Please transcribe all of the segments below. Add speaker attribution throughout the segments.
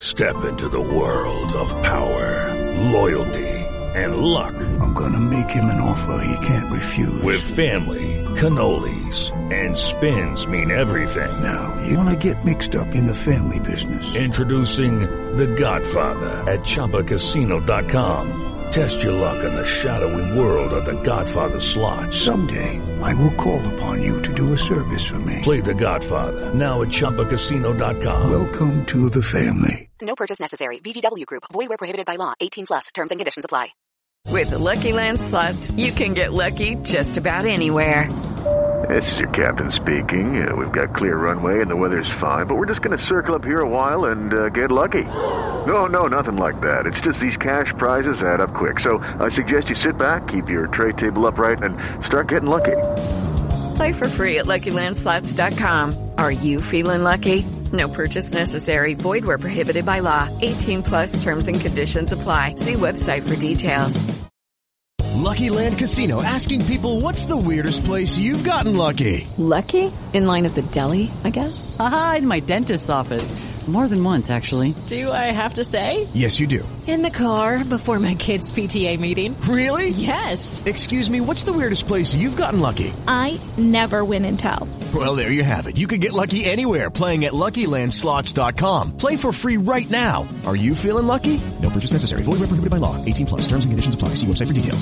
Speaker 1: Step into the world of power, loyalty, and luck.
Speaker 2: I'm gonna make him an offer he can't refuse.
Speaker 1: With family, cannolis, and spins mean everything.
Speaker 2: Now, you wanna get mixed up in the family business.
Speaker 1: Introducing The Godfather at ChumbaCasino.com. Test your luck in the shadowy world of The Godfather slot.
Speaker 2: Someday, I will call upon you to do a service for me.
Speaker 1: Play The Godfather, now at ChumbaCasino.com.
Speaker 2: Welcome to the family.
Speaker 3: No purchase necessary. VGW Group. Void where prohibited by law. 18 plus. Terms and conditions apply.
Speaker 4: With the Lucky Land Slots, you can get lucky just about anywhere.
Speaker 5: This is your captain speaking. We've got clear runway and the weather's fine, but we're just going to circle up here a while and get lucky. No, nothing like that. It's just these cash prizes add up quick. So I suggest you sit back, keep your tray table upright, and start getting lucky.
Speaker 4: Play for free at LuckyLandSlots.com. Are you feeling lucky? No purchase necessary. Void where prohibited by law. 18 plus terms and conditions apply. See website for details.
Speaker 6: Lucky Land Casino, asking people, what's the weirdest place you've gotten lucky?
Speaker 7: Lucky? In line at the deli, I guess?
Speaker 8: Aha, in my dentist's office. More than once, actually.
Speaker 7: Do I have to say?
Speaker 6: Yes, you do.
Speaker 7: In the car before my kids' PTA meeting.
Speaker 6: Really?
Speaker 7: Yes.
Speaker 6: Excuse me, what's the weirdest place you've gotten lucky?
Speaker 9: I never win and tell.
Speaker 6: Well, there you have it. You can get lucky anywhere, playing at LuckyLandSlots.com. Play for free right now. Are you feeling lucky? No purchase necessary. Void where prohibited by law. 18 plus. Terms and conditions apply. See website for details.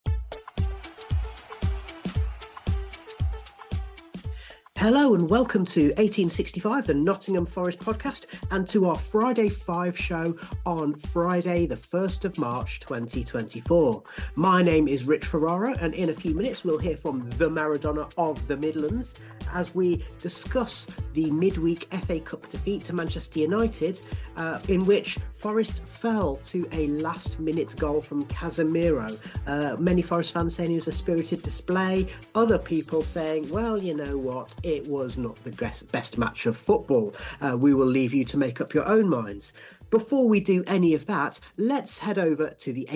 Speaker 10: Hello and welcome to 1865, the Nottingham Forest podcast, and to our Friday 5 show on Friday, the 1st of March, 2024. My name is Rich Ferrara, and in a few minutes we'll hear from the Maradona of the Midlands as we discuss the midweek FA Cup defeat to Manchester United, in which Forest fell to a last-minute goal from Casemiro. Many Forest fans saying it was a spirited display, other people saying, well, you know what, it was not the best match of football. We will leave you to make up your own minds. Before we do any of that, let's head over to the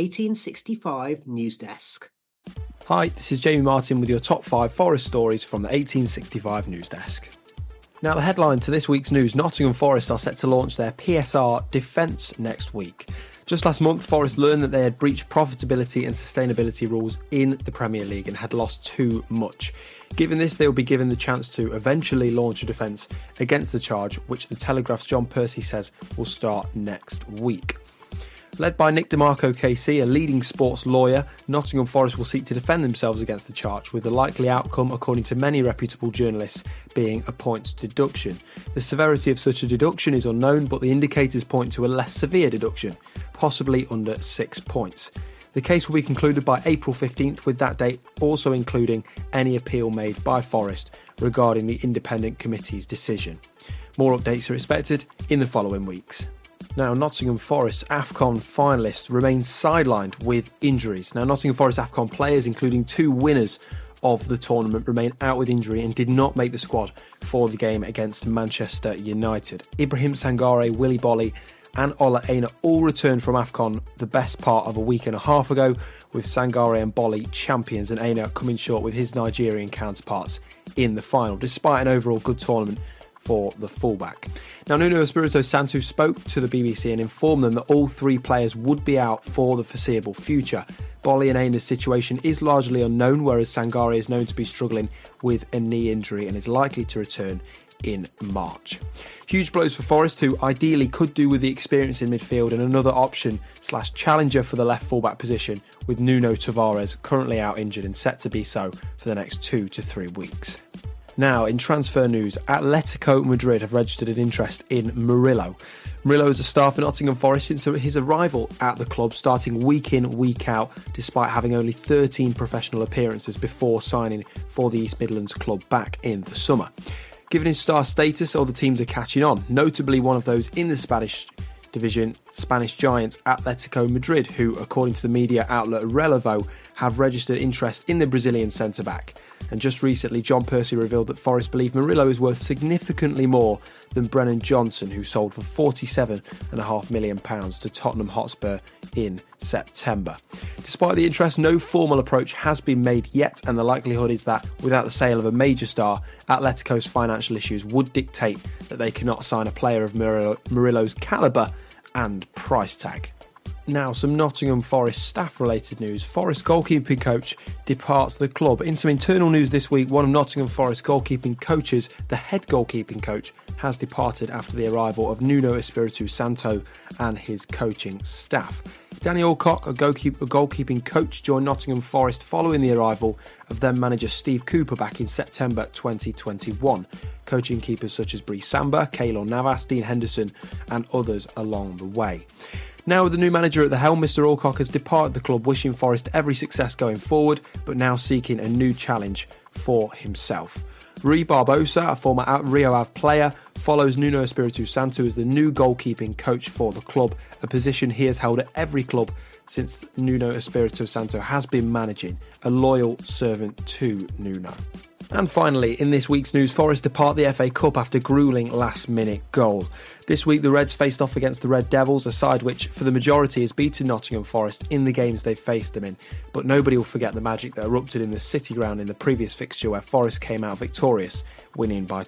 Speaker 10: 1865 news desk.
Speaker 11: Hi, this is Jamie Martin with your top 5 Forest stories from the 1865 news desk. Now, the headline to this week's news: Nottingham Forest are set to launch their PSR defence next week. Just last month, Forest learned that they had breached profitability and sustainability rules in the Premier League and had lost too much. Given this, they will be given the chance to eventually launch a defence against the charge, which the Telegraph's John Percy says will start next week. Led by Nick DeMarco KC, a leading sports lawyer, Nottingham Forest will seek to defend themselves against the charge, with the likely outcome, according to many reputable journalists, being a points deduction. The severity of such a deduction is unknown, but the indicators point to a less severe deduction, possibly under 6 points. The case will be concluded by April 15th, with that date also including any appeal made by Forest regarding the independent committee's decision. More updates are expected in the following weeks. Now, Nottingham Forest AFCON finalists remain sidelined with injuries. Now, Nottingham Forest AFCON players, including 2 winners of the tournament, remain out with injury and did not make the squad for the game against Manchester United. Ibrahim Sangare, Willy Boly and Ola Aina all returned from AFCON the best part of a week and a half ago, with Sangare and Boly champions and Aina coming short with his Nigerian counterparts in the final, despite an overall good tournament for the fullback. Now, Nuno Espirito Santo spoke to the BBC and informed them that all 3 players would be out for the foreseeable future. Boly and Aina's situation is largely unknown, whereas Sangare is known to be struggling with a knee injury and is likely to return in March. Huge blows for Forest, who ideally could do with the experience in midfield and another option/challenger for the left fullback position, with Nuno Tavares currently out injured and set to be so for the next 2 to 3 weeks. Now, in transfer news, Atletico Madrid have registered an interest in Murillo. Murillo is a star for Nottingham Forest since his arrival at the club, starting week in, week out, despite having only 13 professional appearances before signing for the East Midlands club back in the summer. Given his star status, other teams are catching on, notably one of those in the Spanish division, Spanish giants Atletico Madrid, who, according to the media outlet Relevo, have registered interest in the Brazilian centre-back. And just recently, John Percy revealed that Forest believe Murillo is worth significantly more than Brennan Johnson, who sold for £47.5 million to Tottenham Hotspur in September. Despite the interest, no formal approach has been made yet, and the likelihood is that without the sale of a major star, Atletico's financial issues would dictate that they cannot sign a player of Murillo's calibre and price tag. Now, some Nottingham Forest staff-related news. Forest goalkeeping coach departs the club. In some internal news this week, one of Nottingham Forest goalkeeping coaches, the head goalkeeping coach, has departed after the arrival of Nuno Espiritu Santo and his coaching staff. Danny Alcock, a goalkeeping coach, joined Nottingham Forest following the arrival of then manager Steve Cooper back in September 2021, coaching keepers such as Bree Samba, Keylor Navas, Dean Henderson and others along the way. Now with the new manager at the helm, Mr Alcock has departed the club, wishing Forest every success going forward, but now seeking a new challenge for himself. Rui Barbosa, a former Rio Ave player, follows Nuno Espiritu Santo as the new goalkeeping coach for the club, a position he has held at every club since Nuno Espiritu Santo has been managing, a loyal servant to Nuno. And finally, in this week's news, Forest depart the FA Cup after gruelling last-minute goal. This week, the Reds faced off against the Red Devils, a side which, for the majority, has beaten Nottingham Forest in the games they've faced them in. But nobody will forget the magic that erupted in the City Ground in the previous fixture where Forest came out victorious, winning by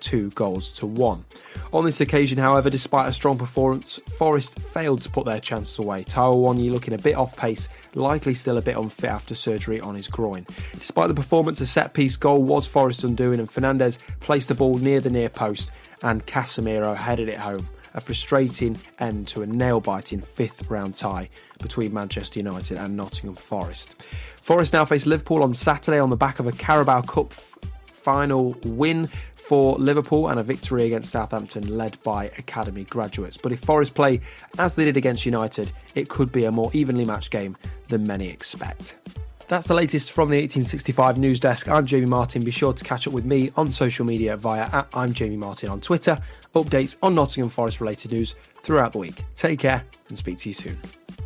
Speaker 11: 2-1. On this occasion, however, despite a strong performance, Forest failed to put their chances away. Taiwo Awoniyi looking a bit off pace, likely still a bit unfit after surgery on his groin. Despite the performance, a set-piece goal was Forest's undoing and Fernandez placed the ball near the near post and Casemiro headed it home. A frustrating end to a nail-biting fifth-round tie between Manchester United and Nottingham Forest. Forest now face Liverpool on Saturday on the back of a Carabao Cup final win for Liverpool and a victory against Southampton led by academy graduates. But if Forest play as they did against United, it could be a more evenly matched game than many expect. That's the latest from the 1865 News Desk. I'm Jamie Martin. Be sure to catch up with me on social media via @I'mJamieMartin on Twitter. Updates on Nottingham Forest related news throughout the week. Take care and speak to you soon.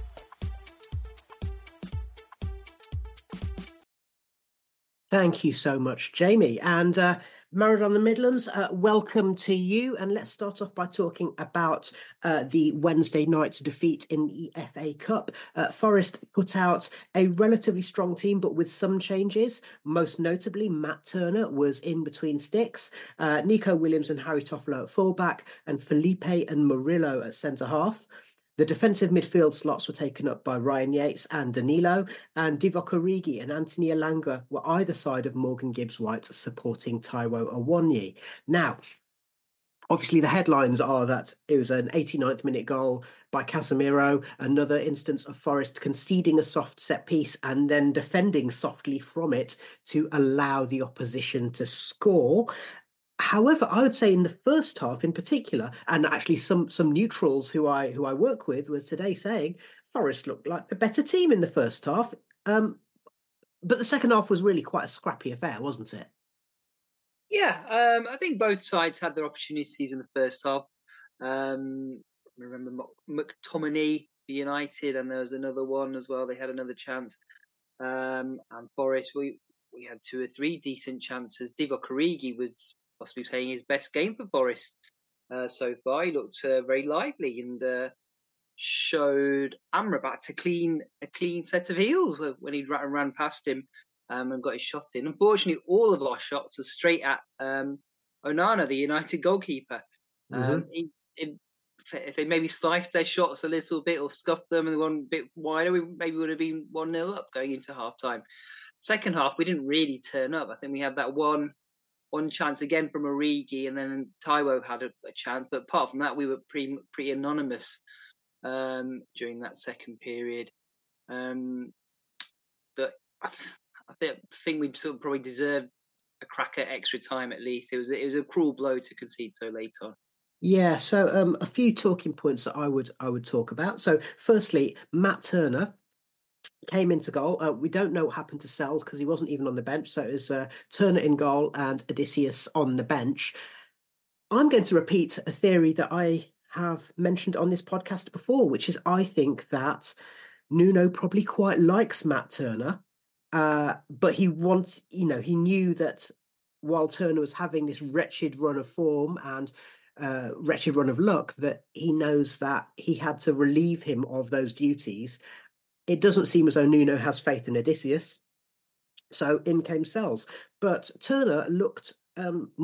Speaker 10: Thank you so much, Jamie. And Married on the Midlands, welcome to you. And let's start off by talking about the Wednesday night's defeat in the FA Cup. Forest put out a relatively strong team, but with some changes. Most notably, Matt Turner was in between sticks. Nico Williams and Harry Toffolo at fullback, and Felipe and Murillo at centre-half. The defensive midfield slots were taken up by Ryan Yates and Danilo, and Divock Origi and Anthony Elanga were either side of Morgan Gibbs-White supporting Taiwo Awoniyi. Now, obviously the headlines are that it was an 89th minute goal by Casemiro, another instance of Forest conceding a soft set piece and then defending softly from it to allow the opposition to score. However, I would say in the first half in particular, and actually some neutrals who I work with were today saying Forest looked like the better team in the first half. But the second half was really quite a scrappy affair, wasn't it?
Speaker 12: Yeah, I think both sides had their opportunities in the first half. I remember McTominay for United, and there was another one as well. They had another chance. And Forest, we had 2 or 3 decent chances. Divock Origi was possibly playing his best game for Forest so far. He looked very lively and showed Amrabat a clean set of heels when he ran past him and got his shot in. Unfortunately, all of our shots were straight at Onana, the United goalkeeper. If they maybe sliced their shots a little bit or scuffed them and one bit wider, we maybe would have been 1-0 up going into half-time. Second half, we didn't really turn up. I think we had that one chance again from Origi, and then Taiwo had a chance. But apart from that, we were pretty anonymous during that second period. But I think we sort of probably deserved a crack at extra time at least. It was a cruel blow to concede so late on.
Speaker 10: Yeah, so a few talking points that I would talk about. So firstly, Matt Turner came into goal. We don't know what happened to Sells because he wasn't even on the bench. So it was Turner in goal and Odysseus on the bench. I'm going to repeat a theory that I have mentioned on this podcast before, which is I think that Nuno probably quite likes Matt Turner, but he knew that while Turner was having this wretched run of form and wretched run of luck, that he knows that he had to relieve him of those duties. It doesn't seem as though Nuno has faith in Odysseus, so in came Sells. But Turner looked much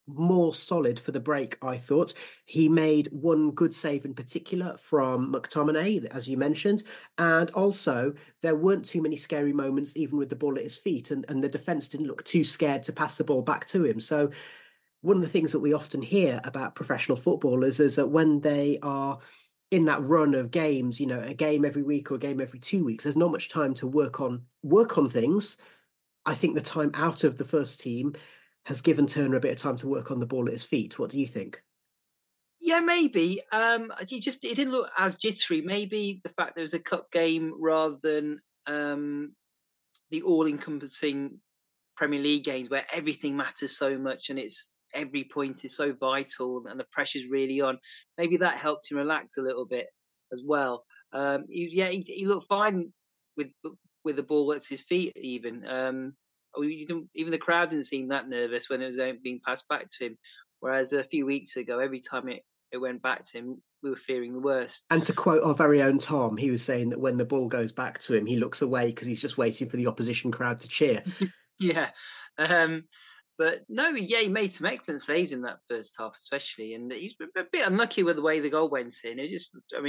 Speaker 10: more solid for the break, I thought. He made one good save in particular from McTominay, as you mentioned, and also there weren't too many scary moments even with the ball at his feet, and the defence didn't look too scared to pass the ball back to him. So one of the things that we often hear about professional footballers is that when they are in that run of games, you know, a game every week or a game every 2 weeks, there's not much time to work on things. I think the time out of the first team has given Turner a bit of time to work on the ball at his feet. What do you think?
Speaker 12: Yeah, maybe. It didn't look as jittery. Maybe the fact there was a cup game rather than the all-encompassing Premier League games where everything matters so much and it's every point is so vital and the pressure's really on. Maybe that helped him relax a little bit as well. He looked fine with the ball at his feet. Even the crowd didn't seem that nervous when it was being passed back to him. Whereas a few weeks ago, every time it went back to him, we were fearing the worst.
Speaker 10: And to quote our very own Tom, he was saying that when the ball goes back to him, he looks away because he's just waiting for the opposition crowd to cheer.
Speaker 12: Yeah. But no, he made some excellent saves in that first half, especially. And he's a bit unlucky with the way the goal went in. A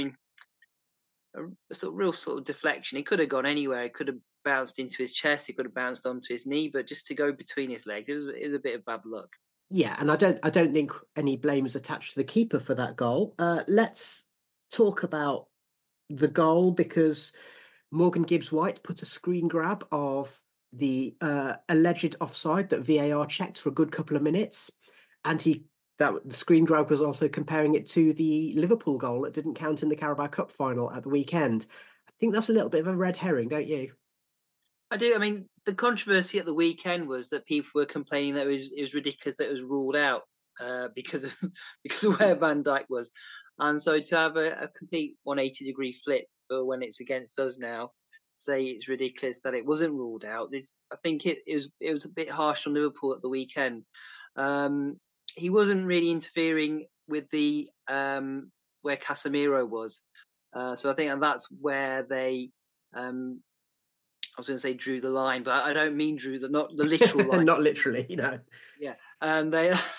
Speaker 12: real sort of deflection. It could have gone anywhere. It could have bounced into his chest. It could have bounced onto his knee. But just to go between his legs, it was a bit of bad luck.
Speaker 10: Yeah, and I don't think any blame is attached to the keeper for that goal. Let's talk about the goal because Morgan Gibbs-White put a screen grab of the alleged offside that VAR checked for a good couple of minutes, and the screen grab was also comparing it to the Liverpool goal that didn't count in the Carabao Cup final at the weekend. I think that's a little bit of a red herring, don't you?
Speaker 12: I do. I mean, the controversy at the weekend was that people were complaining that it was ridiculous that it was ruled out because of where Van Dijk was, and so to have a complete 180-degree flip for when it's against us now, say it's ridiculous that it wasn't ruled out. I think it was a bit harsh on Liverpool at the weekend. He wasn't really interfering with the where Casemiro was, so I think that's where they. I was going to say drew the line, but I don't mean not the literal line.
Speaker 10: Not literally,
Speaker 12: Yeah, and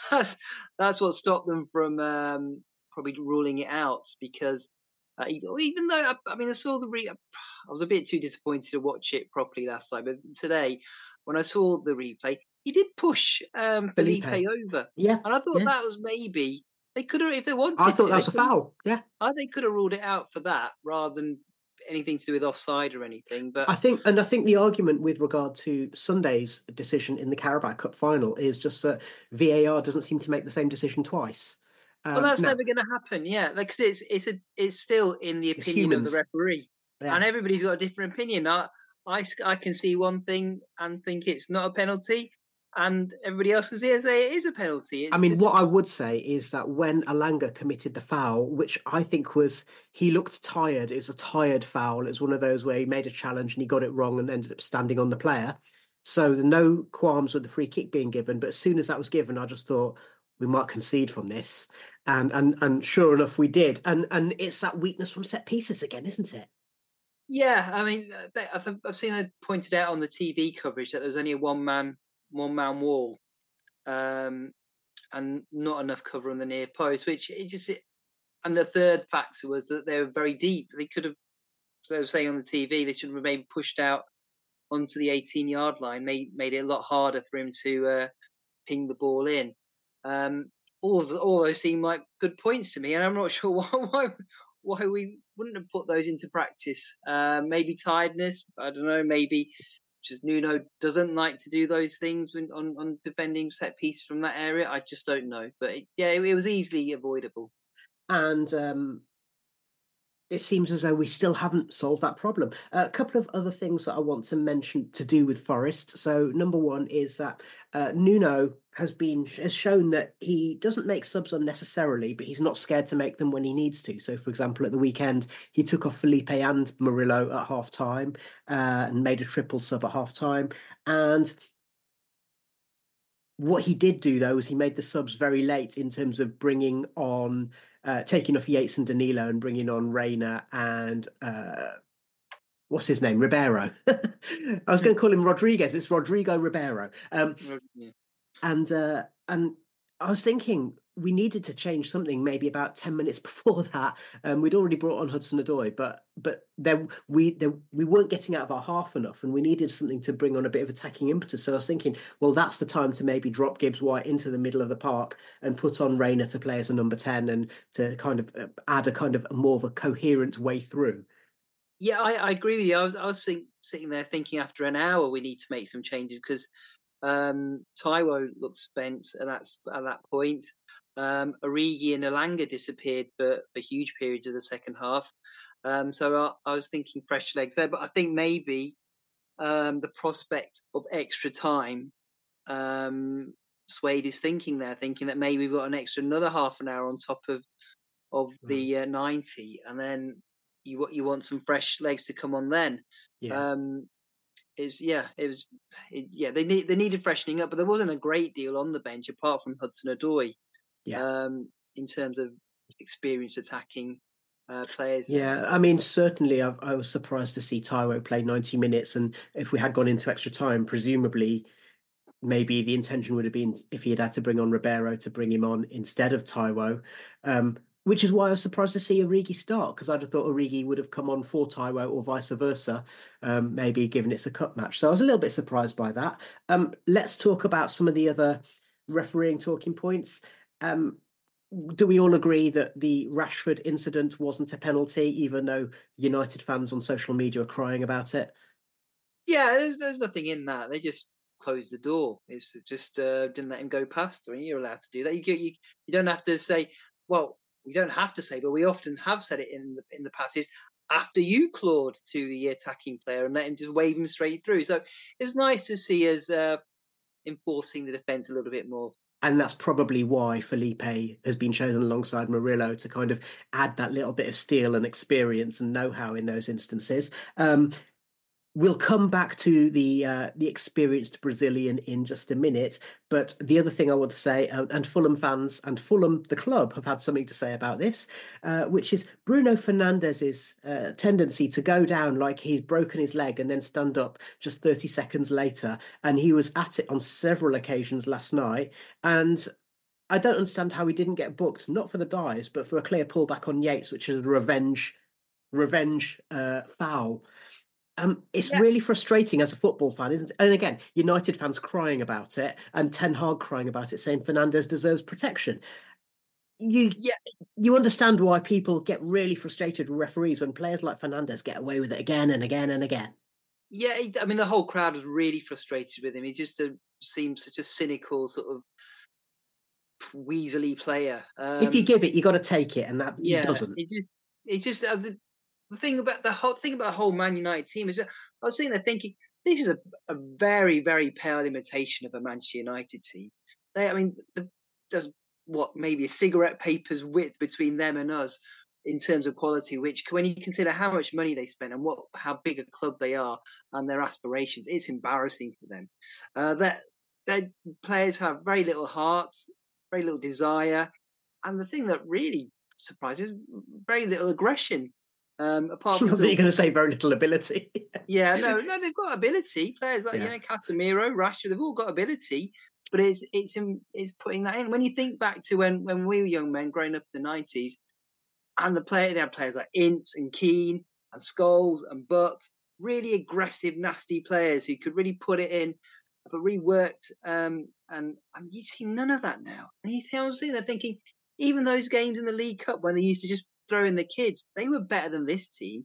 Speaker 12: that's what stopped them from probably ruling it out because even though I saw I was a bit too disappointed to watch it properly last time, but today when I saw the replay, he did push Felipe over.
Speaker 10: Yeah,
Speaker 12: and I thought that was maybe they could have if they wanted.
Speaker 10: I thought that was a foul. Yeah,
Speaker 12: they could have ruled it out for that rather than anything to do with offside or anything. But
Speaker 10: I think the argument with regard to Sunday's decision in the Carabao Cup final is just that VAR doesn't seem to make the same decision twice.
Speaker 12: Well, that's never going to happen. Yeah, like it's still in the opinion of the referee, and everybody's got a different opinion. I can see one thing and think it's not a penalty, and everybody else can see it and say it is a penalty.
Speaker 10: What I would say is that when Elanga committed the foul, which I think he looked tired, it was a tired foul. It was one of those where he made a challenge and he got it wrong and ended up standing on the player. So there are no qualms with the free kick being given. But as soon as that was given, I just thought we might concede from this. And sure enough, we did. And it's that weakness from set pieces again, isn't it?
Speaker 12: Yeah, I mean, I've seen it pointed out on the TV coverage that there was only a one-man wall, and not enough cover on the near post. And the third factor was that they were very deep. They could have, as they were saying on the TV, they should have maybe pushed out onto the 18-yard line, made it a lot harder for him to ping the ball in. All those seem like good points to me, and I'm not sure why we wouldn't have put those into practice. Maybe tiredness. I don't know. Maybe just Nuno doesn't like to do those things on defending set piece from that area. I just don't know. But it was easily avoidable.
Speaker 10: And it seems as though we still haven't solved that problem. A couple of other things that I want to mention to do with Forest. So number one is that Nuno has shown that he doesn't make subs unnecessarily, but he's not scared to make them when he needs to. So, for example, at the weekend, he took off Felipe and Murillo at half-time and made a triple sub at half-time. And what he did do, though, is he made the subs very late in terms of bringing on, taking off Yates and Danilo and bringing on Reina and what's his name? Ribeiro. I was going to call him Rodriguez. It's Rodrigo Ribeiro. And I was thinking we needed to change something maybe about 10 minutes before that. We'd already brought on Hudson-Odoi, but we weren't getting out of our half enough, and we needed something to bring on a bit of attacking impetus. So I was thinking, well, that's the time to maybe drop Gibbs-White into the middle of the park and put on Rayner to play as a number 10 and to kind of add a kind of more of a coherent way through.
Speaker 12: Yeah, I agree with you. I was sitting there thinking after an hour we need to make some changes because Taiwo looked spent at that point. Origi and Elanga disappeared for huge periods of the second half. So I was thinking fresh legs there, but I think maybe the prospect of extra time swayed his thinking there, thinking that maybe we've got another half an hour on top of the 90, and then you want some fresh legs to come on then.
Speaker 10: Yeah.
Speaker 12: They needed freshening up, but there wasn't a great deal on the bench apart from Hudson-Odoi.
Speaker 10: Yeah.
Speaker 12: In terms of experienced attacking players.
Speaker 10: Yeah, I mean, certainly I was surprised to see Taiwo play 90 minutes, and if we had gone into extra time, presumably maybe the intention would have been if he had to bring on Ribeiro to bring him on instead of Taiwo. Which is why I was surprised to see Origi start, because I'd have thought Origi would have come on for Taiwo or vice versa, maybe given it's a cup match. So I was a little bit surprised by that. Let's talk about some of the other refereeing talking points. Do we all agree that the Rashford incident wasn't a penalty, even though United fans on social media are crying about it?
Speaker 12: Yeah, there's nothing in that. They just closed the door. It's just didn't let him go past. I mean, you're allowed to do that. You don't have to say, well, we don't have to say, but we often have said it in the past, is after you clawed to the attacking player and let him just wave him straight through. So it's nice to see us enforcing the defence a little bit more.
Speaker 10: And that's probably why Felipe has been chosen alongside Murillo to kind of add that little bit of steel and experience and know-how in those instances. We'll come back to the experienced Brazilian in just a minute. But the other thing I want to say, and Fulham fans and Fulham, the club, have had something to say about this, which is Bruno Fernandes's tendency to go down like he's broken his leg and then stand up just 30 seconds later. And he was at it on several occasions last night. And I don't understand how he didn't get booked, not for the dives, but for a clear pullback on Yates, which is a revenge foul. It's really frustrating as a football fan, isn't it? And again, United fans crying about it and Ten Hag crying about it, saying Fernandes deserves protection. You understand why people get really frustrated with referees when players like Fernandes get away with it again and again and again.
Speaker 12: Yeah, I mean, the whole crowd was really frustrated with him. He just seems such a cynical, sort of weaselly player.
Speaker 10: If you give it, you got to take it, and that he doesn't.
Speaker 12: It's just the thing about the whole Man United team is, I was sitting there thinking, this is a very, very pale imitation of a Manchester United team. There's maybe a cigarette paper's width between them and us in terms of quality, which when you consider how much money they spend and how big a club they are and their aspirations, it's embarrassing for them. Their players have very little heart, very little desire, and the thing that really surprises, very little aggression. Apart from
Speaker 10: you're going to say very little ability.
Speaker 12: No, they've got ability. Players like Casemiro, Rashford, they've all got ability, but it's putting that in. When you think back to when we were young men growing up in the 90s, and they had players like Ince and Keane and Scholes and Butt, really aggressive, nasty players who could really put it in, but really worked. And you see none of that now. And I was sitting there thinking, even those games in the League Cup when they used to just throw in the kids, they were better than this team.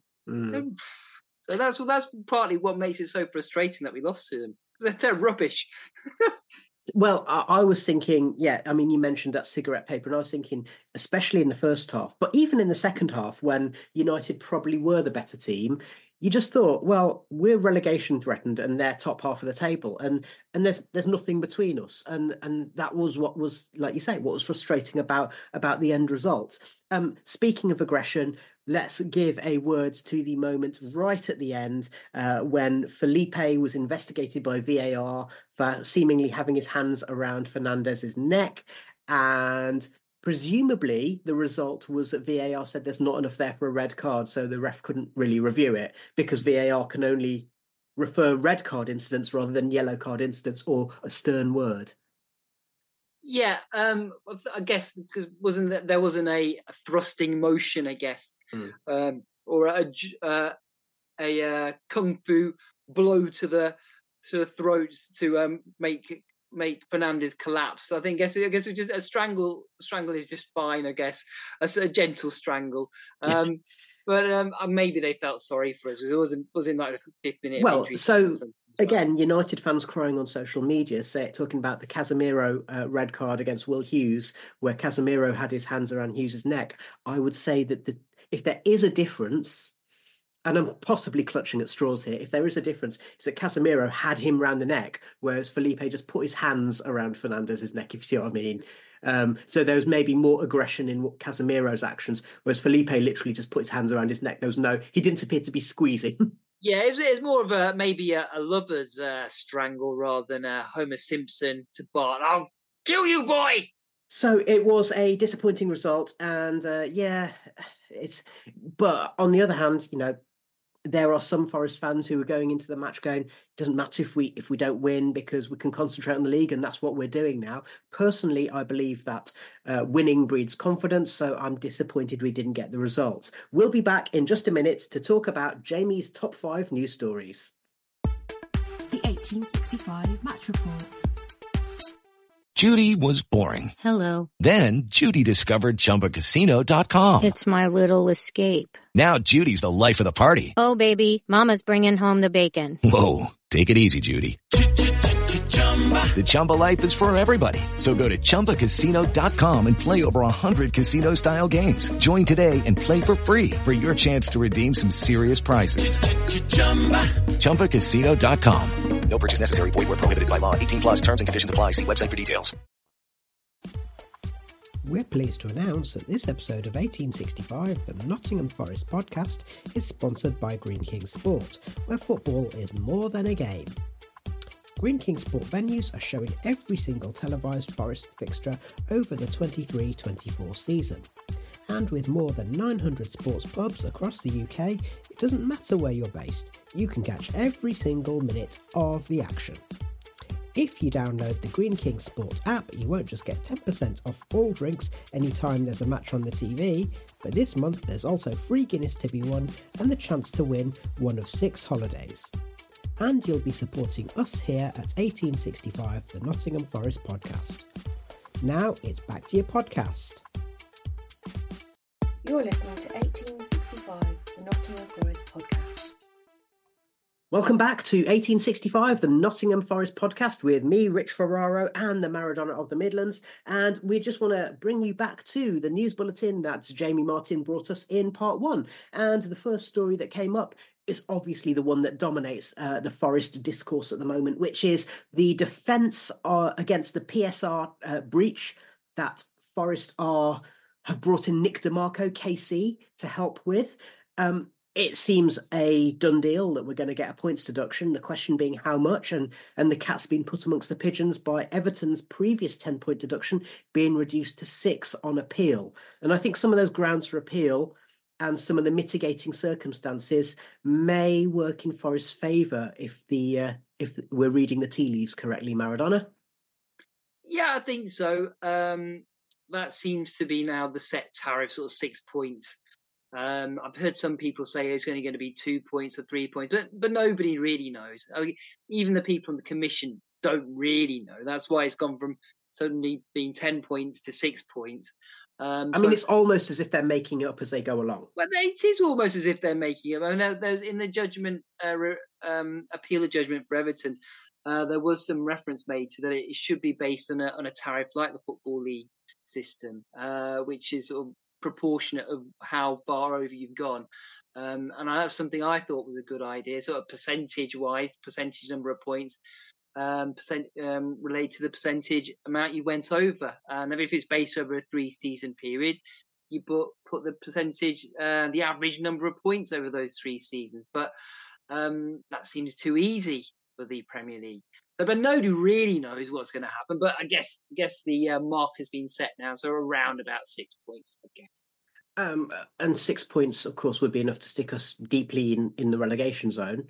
Speaker 12: So that's partly what makes it so frustrating that we lost to them. They're rubbish.
Speaker 10: Well, I was thinking, you mentioned that cigarette paper, and I was thinking, especially in the first half, but even in the second half, when United probably were the better team, you just thought, well, we're relegation threatened and they're top half of the table, and there's nothing between us, and that was what was, like you say, what was frustrating about the end result. Speaking of aggression, let's give a word to the moment right at the end when Felipe was investigated by VAR for seemingly having his hands around Fernandes's neck, and presumably the result was that VAR said there's not enough there for a red card, so the ref couldn't really review it because VAR can only refer red card incidents rather than yellow card incidents or a stern word.
Speaker 12: Yeah, I guess because there wasn't a thrusting motion, I guess, or a kung fu blow to the throats to make Fernandez collapse. I guess it's just a strangle. Strangle is just fine, I guess. A gentle strangle. But maybe they felt sorry for us because it wasn't like the 5th minute.
Speaker 10: Well,
Speaker 12: of injury
Speaker 10: so again, United fans crying on social media, talking about the Casemiro red card against Will Hughes, where Casemiro had his hands around Hughes's neck. I would say that if there is a difference, and I'm possibly clutching at straws here, if there is a difference, it's that Casemiro had him round the neck, whereas Felipe just put his hands around Fernandez's neck, if you see what I mean. So there was maybe more aggression in Casemiro's actions, whereas Felipe literally just put his hands around his neck. He didn't appear to be squeezing.
Speaker 12: Yeah, it's more of maybe a lover's strangle rather than a Homer Simpson to Bart. I'll kill you, boy!
Speaker 10: So it was a disappointing result, and but on the other hand, there are some Forest fans who are going into the match going, it doesn't matter if we don't win because we can concentrate on the league, and that's what we're doing now. Personally, I believe that winning breeds confidence, so I'm disappointed we didn't get the results. We'll be back in just a minute to talk about Jamie's top 5 news stories.
Speaker 13: The 1865 Match Report.
Speaker 14: Judy was boring.
Speaker 15: Hello.
Speaker 14: Then Judy discovered ChumbaCasino.com.
Speaker 15: It's my little escape.
Speaker 14: Now Judy's the life of the party.
Speaker 15: Oh, baby, mama's bringing home the bacon.
Speaker 14: Whoa, take it easy, Judy. The Chumba life is for everybody. So go to ChumbaCasino.com and play over 100 casino-style games. Join today and play for free for your chance to redeem some serious prizes. ChumbaCasino.com. No purchase necessary. Void where prohibited by law. 18+ terms and conditions apply. See website for details.
Speaker 10: We're pleased to announce that this episode of 1865, the Nottingham Forest podcast, is sponsored by Greene King Sport, where football is more than a game. Greene King Sport venues are showing every single televised Forest fixture over the 23-24 season. And with more than 900 sports pubs across the UK, it doesn't matter where you're based, you can catch every single minute of the action. If you download the Greene King Sport app, you won't just get 10% off all drinks anytime there's a match on the TV, but this month there's also free Guinness to be won and the chance to win one of 6 holidays. And you'll be supporting us here at 1865, the Nottingham Forest podcast. Now it's back to your podcast.
Speaker 13: You're listening to 1865, the Nottingham Forest podcast.
Speaker 10: Welcome back to 1865, the Nottingham Forest podcast with me, Rich Ferraro, and the Maradona of the Midlands. And we just want to bring you back to the news bulletin that Jamie Martin brought us in part 1. And the first story that came up is obviously the one that dominates the Forest discourse at the moment, which is the defence against the PSR breach that Forest have brought in Nick DeMarco, KC, to help with. It seems a done deal that we're going to get a points deduction, the question being how much, and the cat's been put amongst the pigeons by Everton's previous 10-point deduction being reduced to 6 on appeal. And I think some of those grounds for appeal and some of the mitigating circumstances may work in Forest's favour if we're reading the tea leaves correctly, Maradona.
Speaker 12: Yeah, I think so. That seems to be now the set tariff, sort of 6 points. I've heard some people say it's only going to be 2 points or 3 points, but nobody really knows. I mean, even the people on the commission don't really know. That's why it's gone from suddenly being 10 points to 6 points. I
Speaker 10: mean, it's almost as if they're making it up as they go along.
Speaker 12: Well, it is almost as if they're making it up. I mean, there's in the judgment, appeal of judgment for Everton, there was some reference made to that it should be based on a tariff like the Football League system, which is sort of proportionate of how far over you've gone, and that's something I thought was a good idea, sort of percentage number of points, related to the percentage amount you went over. And if it's based over a 3-season period, you put the percentage, the average number of points over those 3 seasons. But that seems too easy for the Premier League. But nobody really knows what's going to happen. But I guess the mark has been set now, so around about 6 points, I guess.
Speaker 10: And 6 points, of course, would be enough to stick us deeply in the relegation zone.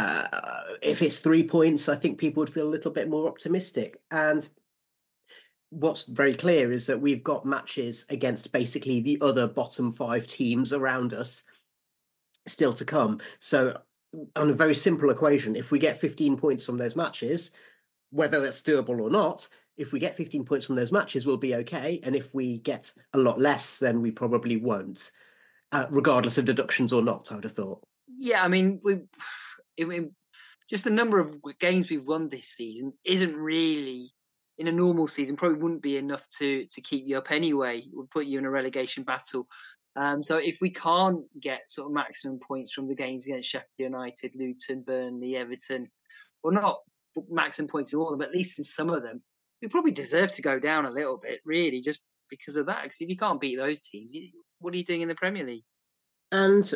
Speaker 10: If it's 3 points, I think people would feel a little bit more optimistic. And what's very clear is that we've got matches against basically the other bottom 5 teams around us still to come. So on a very simple equation, if we get 15 points from those matches, whether that's doable or not, if we get 15 points from those matches, we'll be okay. And if we get a lot less, then we probably won't, regardless of deductions or not, I would have thought.
Speaker 12: Yeah, I mean, just the number of games we've won this season isn't really, in a normal season, probably wouldn't be enough to keep you up anyway. It would put you in a relegation battle. So if we can't get sort of maximum points from the games against Sheffield United, Luton, Burnley, Everton, well, not maximum points in all of them, but at least in some of them, we probably deserve to go down a little bit, really, just because of that. Because if you can't beat those teams, what are you doing in the Premier League?
Speaker 10: And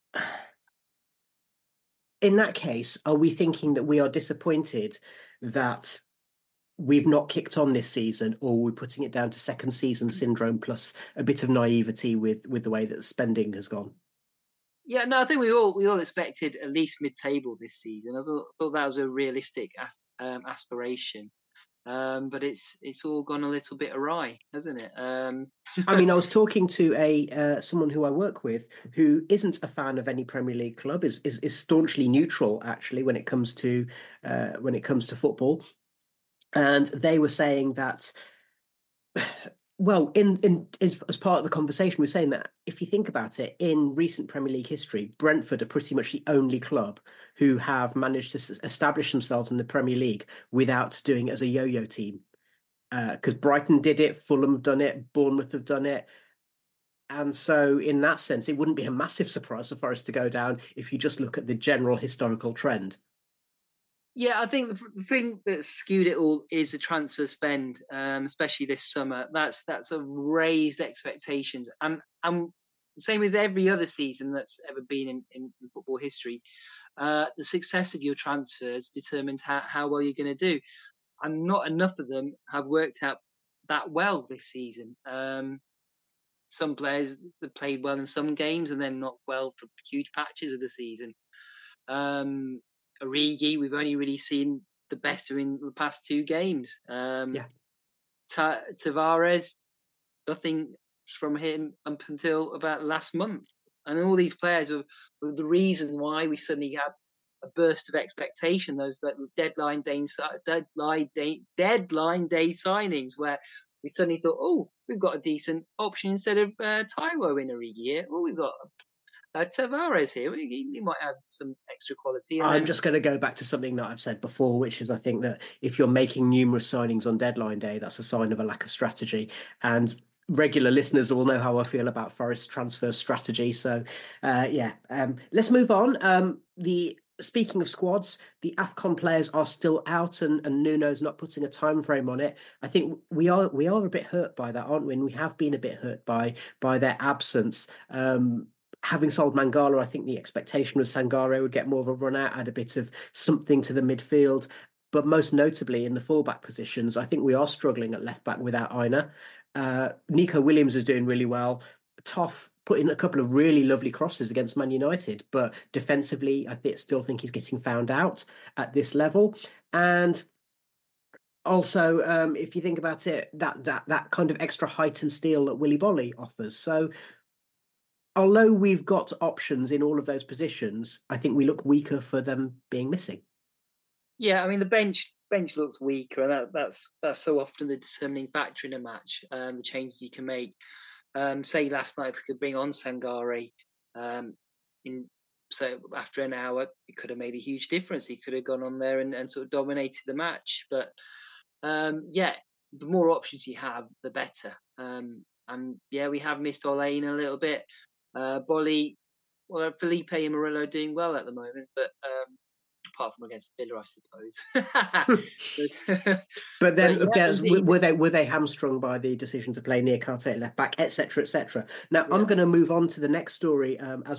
Speaker 10: in that case, are we thinking that we are disappointed that we've not kicked on this season, or we're putting it down to second season syndrome plus a bit of naivety with the way that the spending has gone?
Speaker 12: Yeah, no, I think we all expected at least mid-table this season. I thought that was a realistic aspiration, but it's all gone a little bit awry, hasn't it?
Speaker 10: I mean, I was talking to someone who I work with who isn't a fan of any Premier League club, is staunchly neutral actually when it comes to football. And they were saying that, well, as part of the conversation, we were saying that if you think about it, in recent Premier League history, Brentford are pretty much the only club who have managed to establish themselves in the Premier League without doing it as a yo-yo team. Because Brighton did it, Fulham have done it, Bournemouth have done it. And so in that sense, it wouldn't be a massive surprise for Forest to go down if you just look at the general historical trend.
Speaker 12: Yeah, I think the thing that skewed it all is the transfer spend, especially this summer. That's raised expectations, and same with every other season that's ever been in football history. The success of your transfers determines how well you're going to do, and not enough of them have worked out that well this season. Some players that played well in some games and then not well for huge patches of the season. Origi, we've only really seen the best of in the past 2 games. Tavares, nothing from him up until about last month. And all these players were the reason why we suddenly had a burst of expectation. Those that deadline day signings where we suddenly thought, oh, we've got a decent option instead of Taiwo in Origi here. Oh, we've got Tavares here. He might have some extra quality.
Speaker 10: I'm just going to go back to something that I've said before, which is I think that if you're making numerous signings on deadline day, that's a sign of a lack of strategy. And regular listeners will know how I feel about Forest transfer strategy. So, let's move on. Speaking of squads, the AFCON players are still out, and Nuno's not putting a time frame on it. I think we are a bit hurt by that, aren't we? And we have been a bit hurt by their absence. Having sold Mangala, I think the expectation was Sangare would get more of a run out, add a bit of something to the midfield. But most notably in the fullback positions, I think we are struggling at left back without Aina. Nico Williams is doing really well. Toff put in a couple of really lovely crosses against Man United, but defensively, I still think he's getting found out at this level. And also, if you think about it, that kind of extra height and steel that Willy Bolly offers. So, although we've got options in all of those positions, I think we look weaker for them being missing.
Speaker 12: Yeah, I mean the bench looks weaker, and that's so often the determining factor in a match. The changes you can make. Say last night, if we could bring on Sangare, so after an hour, it could have made a huge difference. He could have gone on there and sort of dominated the match. But the more options you have, the better. We have missed Olaine a little bit. Bolly, Felipe and Murillo doing well at the moment, but apart from against Villa, I suppose.
Speaker 10: but then, were they hamstrung by the decision to play near Carter at left back, etc., etc.? Now, I'm going to move on to the next story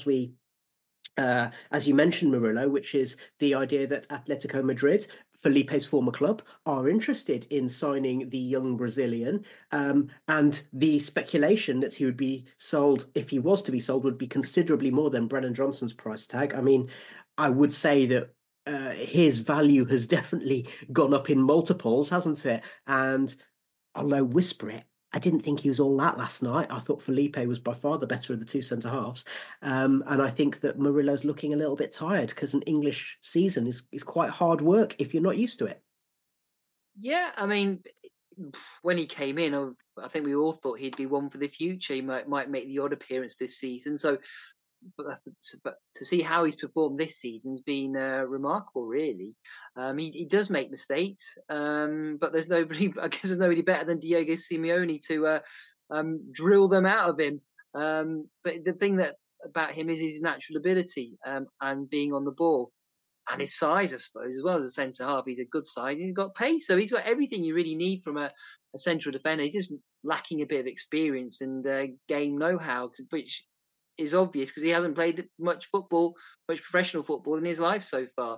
Speaker 10: as you mentioned, Murillo, which is the idea that Atletico Madrid, Felipe's former club, are interested in signing the young Brazilian, and the speculation that he would be sold, if he was to be sold, would be considerably more than Brennan Johnson's price tag. I mean, I would say that his value has definitely gone up in multiples, hasn't it? And although whisper it, I didn't think he was all that last night. I thought Felipe was by far the better of the two centre-halves. And I think that Murillo's looking a little bit tired because an English season is quite hard work if you're not used to it.
Speaker 12: Yeah, I mean, when he came in, I think we all thought he'd be one for the future. He might make the odd appearance this season. So, but to see how he's performed this season's been remarkable, really. He does make mistakes, but there's nobody. I guess there's nobody better than Diego Simeone to drill them out of him. But the thing about him is his natural ability and being on the ball. And his size, I suppose, as well as a centre half, he's a good size. He's got pace, so he's got everything you really need from a central defender. He's just lacking a bit of experience and game know-how, which is obvious because he hasn't played much professional football in his life so far.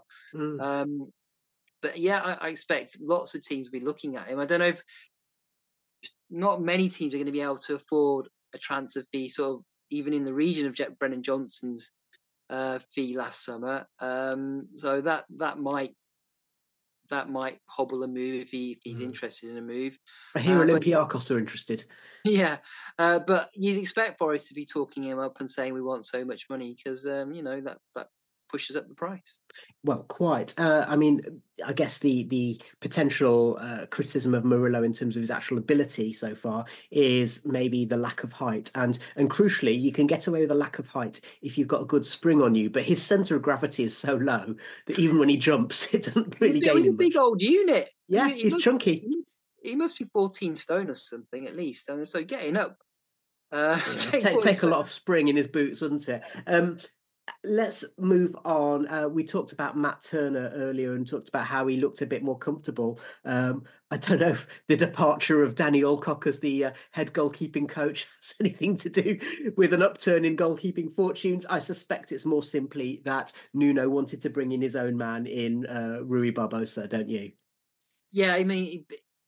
Speaker 12: But yeah, I expect lots of teams will be looking at him. I don't know if not many teams are going to be able to afford a transfer fee, sort of even in the region of Brennan Johnson's fee last summer, so that might hobble a move if he's interested in a move.
Speaker 10: I hear Olympiacos are interested.
Speaker 12: Yeah, but you'd expect Forest to be talking him up and saying we want so much money because that pushes up the price.
Speaker 10: Well, quite. I mean, I guess the potential criticism of Murillo in terms of his actual ability so far is maybe the lack of height. And crucially, you can get away with a lack of height if you've got a good spring on you. But his centre of gravity is so low that even when he jumps, it doesn't really gain him.
Speaker 12: He's a big old unit.
Speaker 10: Yeah, he's chunky.
Speaker 12: He must be 14 stone or something at least. And so getting up.
Speaker 10: Take a lot of spring in his boots, wouldn't it? Let's move on. We talked about Matt Turner earlier and talked about how he looked a bit more comfortable. I don't know if the departure of Danny Alcock as the head goalkeeping coach has anything to do with an upturn in goalkeeping fortunes. I suspect it's more simply that Nuno wanted to bring in his own man in Rui Barbosa, don't you?
Speaker 12: Yeah, I mean,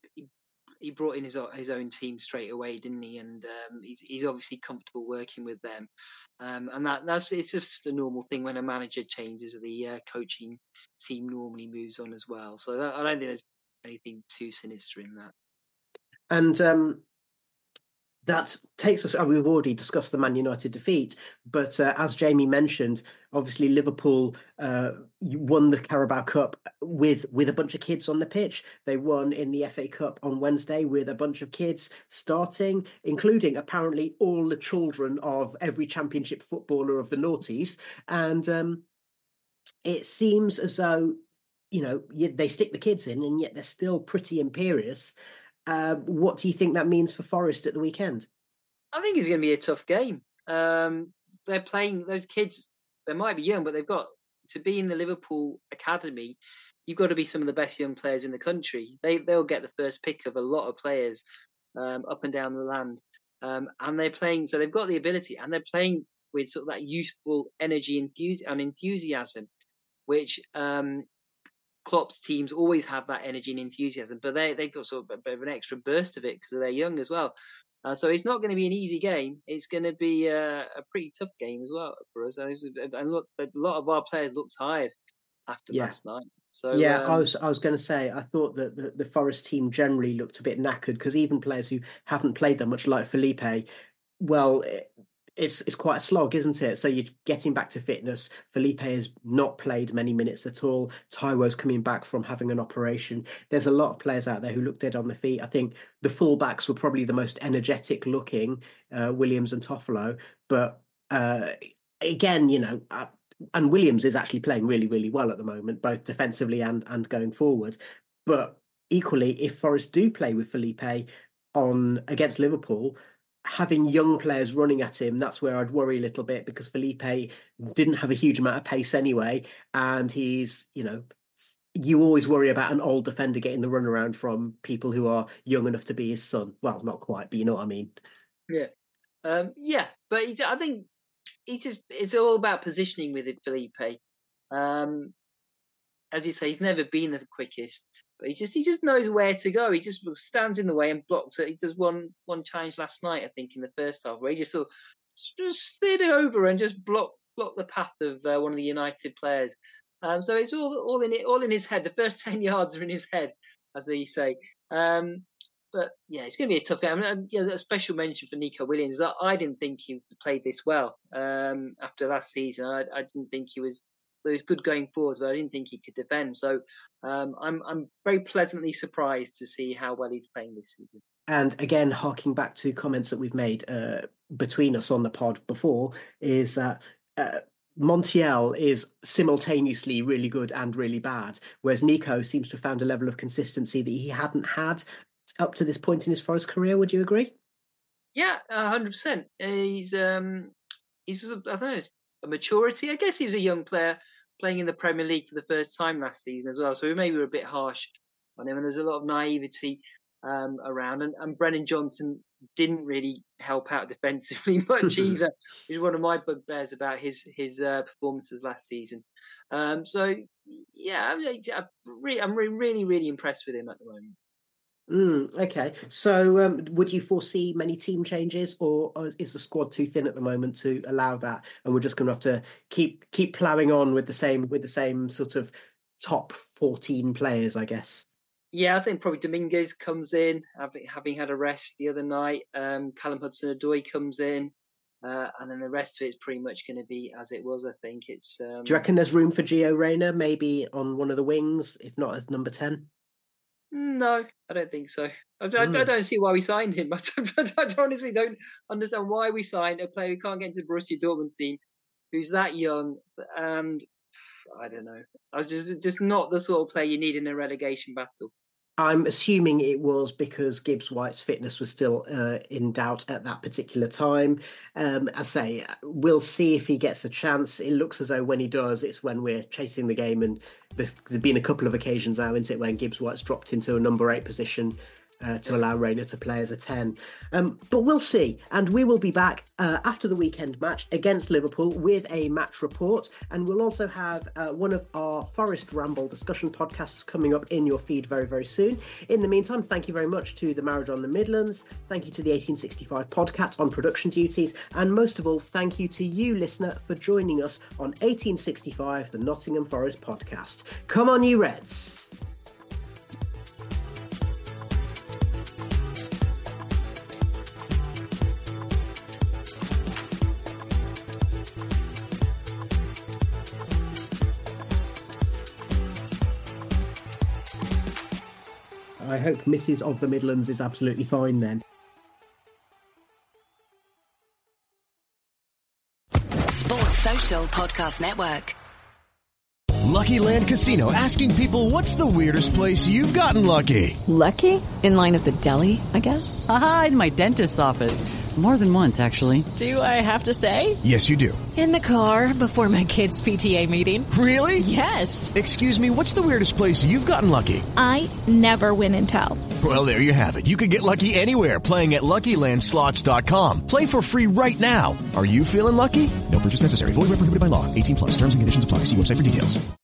Speaker 12: he brought in his own team straight away, didn't he? And he's obviously comfortable working with them, and it's just a normal thing when a manager changes. The coaching team normally moves on as well, so I don't think there's anything too sinister in that.
Speaker 10: And that takes us. We've already discussed the Man United defeat, but as Jamie mentioned, obviously Liverpool won the Carabao Cup with a bunch of kids on the pitch. They won in the FA Cup on Wednesday with a bunch of kids starting, including apparently all the children of every Championship footballer of the noughties. And it seems as though they stick the kids in, and yet they're still pretty imperious. What do you think that means for Forest at the weekend?
Speaker 12: I think it's going to be a tough game. They're playing those kids. They might be young, but they've got to be in the Liverpool academy. You've got to be some of the best young players in the country. They'll get the first pick of a lot of players up and down the land, and they're playing. So they've got the ability, and they're playing with sort of that youthful energy and enthusiasm, which Klopp's teams always have that energy and enthusiasm, but they've got sort of a bit of an extra burst of it because they're young as well. So it's not going to be an easy game. It's going to be a pretty tough game as well for us. And look, a lot of our players look tired after last night. So
Speaker 10: yeah, I was going to say, I thought that the Forest team generally looked a bit knackered because even players who haven't played that much, like Felipe, well, it's quite a slog, isn't it? So you're getting back to fitness. Felipe has not played many minutes at all. Taiwo's coming back from having an operation. There's a lot of players out there who look dead on the feet. I think the fullbacks were probably the most energetic looking, Williams and Toffolo. But again, and Williams is actually playing really, really well at the moment, both defensively and going forward. But equally, if Forest do play with Felipe against Liverpool, having young players running at him, that's where I'd worry a little bit, because Felipe didn't have a huge amount of pace anyway. And he's, you always worry about an old defender getting the runaround from people who are young enough to be his son. Well, not quite, but you know what I mean.
Speaker 12: Yeah. But I think it's all about positioning with it, Felipe. As you say, he's never been the quickest, but he just knows where to go. He just stands in the way and blocks it. He does one challenge last night, I think, in the first half, where he just slid it over and just blocked the path of one of the United players. So it's all in his head. The first 10 yards are in his head, as they say. But yeah, it's going to be a tough game. A special mention for Nico Williams. I didn't think he played this well after last season. I didn't think he was. It was good going forwards, but I didn't think he could defend. So I'm very pleasantly surprised to see how well he's playing this season.
Speaker 10: And again, harking back to comments that we've made between us on the pod before, is that Montiel is simultaneously really good and really bad, whereas Nico seems to have found a level of consistency that he hadn't had up to this point in his Forest career. Would you agree?
Speaker 12: Yeah, 100%. He's I don't know, it's a maturity. I guess he was a young player playing in the Premier League for the first time last season as well, so maybe we're a bit harsh on him, and there's a lot of naivety around, and Brennan Johnson didn't really help out defensively much either, which is one of my bugbears about his performances last season. So yeah, I'm really, really impressed with him at the moment.
Speaker 10: Okay, so would you foresee many team changes, or is the squad too thin at the moment to allow that, and we're just going to have to keep ploughing on with the same sort of top 14 players, I guess?
Speaker 12: Yeah, I think probably Dominguez comes in, having had a rest the other night. Callum Hudson-Odoi comes in, and then the rest of it is pretty much going to be as it was. I think it's. Do
Speaker 10: you reckon there's room for Gio Reyna maybe on one of the wings, if not as number 10?
Speaker 12: No, I don't think so. I don't see why we signed him. I honestly don't understand why we signed a player who can't get into the Borussia Dortmund team, who's that young, and I don't know. I was just not the sort of player you need in a relegation battle.
Speaker 10: I'm assuming it was because Gibbs White's fitness was still in doubt at that particular time. I say, we'll see if he gets a chance. It looks as though when he does, it's when we're chasing the game, and there's been a couple of occasions now, isn't it, when Gibbs White's dropped into a number 8 position to allow Reyna to play as a 10. But we'll see. And we will be back after the weekend match against Liverpool with a match report. And we'll also have one of our Forest Ramble discussion podcasts coming up in your feed very, very soon. In the meantime, thank you very much to the Marriage on the Midlands. Thank you to the 1865 podcast on production duties. And most of all, thank you to you, listener, for joining us on 1865, the Nottingham Forest podcast. Come on, you Reds. I hope Mrs. of the Midlands is absolutely fine then.
Speaker 3: Sports Social Podcast Network.
Speaker 6: Lucky Land Casino, asking people, what's the weirdest place you've gotten lucky?
Speaker 7: Lucky? In line at the deli, I guess?
Speaker 8: Aha, in my dentist's office. More than once, actually.
Speaker 7: Do I have to say?
Speaker 6: Yes, you do.
Speaker 7: In the car before my kids' PTA meeting.
Speaker 6: Really?
Speaker 7: Yes.
Speaker 6: Excuse me, what's the weirdest place you've gotten lucky?
Speaker 9: I never win and tell.
Speaker 6: Well, there you have it. You can get lucky anywhere, playing at LuckyLandSlots.com. Play for free right now. Are you feeling lucky? No purchase necessary. Void where prohibited by law. 18+. Terms and conditions apply. See website for details.